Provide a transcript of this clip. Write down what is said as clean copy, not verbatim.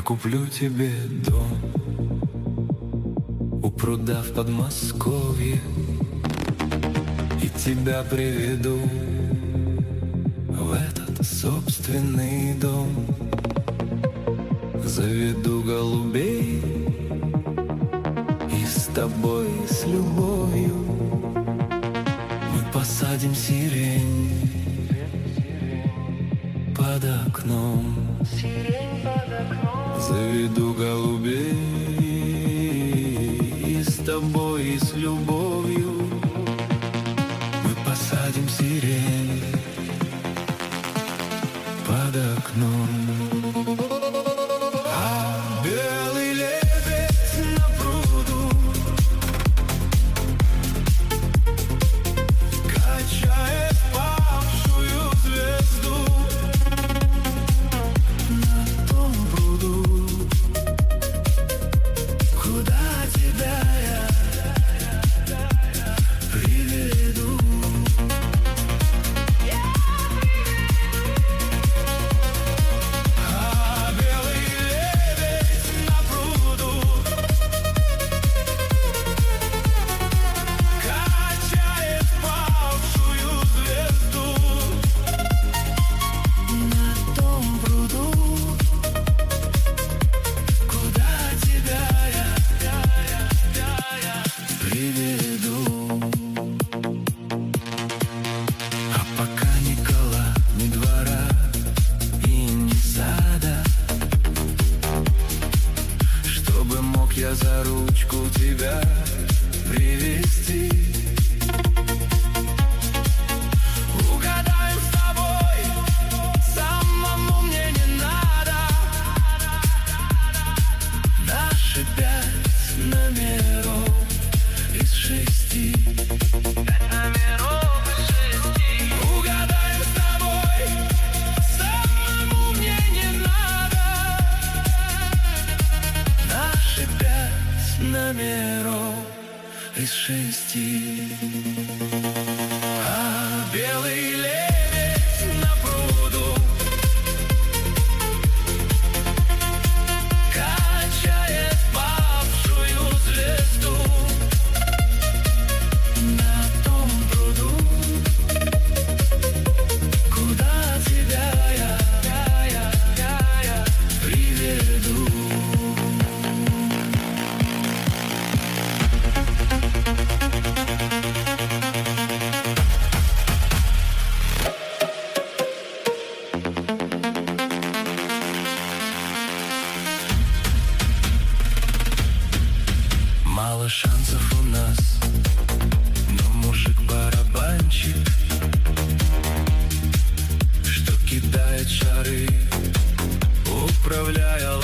куплю тебе дом у пруда в Подмосковье и тебя приведу в этот собственный дом. Заведу голубей и с тобой, с любовью мы посадим сирень под окном. Заведу голубей и с тобой, и с любовью мы посадим сирень под окном. Я за ручку тебя привести. Угадаем с тобой, самому мне не надо. Наши 5 номеров из 6. 5 номеров из 6. Угадаем с тобой, самому мне не надо. Наши 5 номеров из 6. А белый лебедь на пруду качает павшую звезду. На том пруду, куда тебя я приведу. Мало шансов у нас, но мужик-барабанщик, что кидает шары, управляя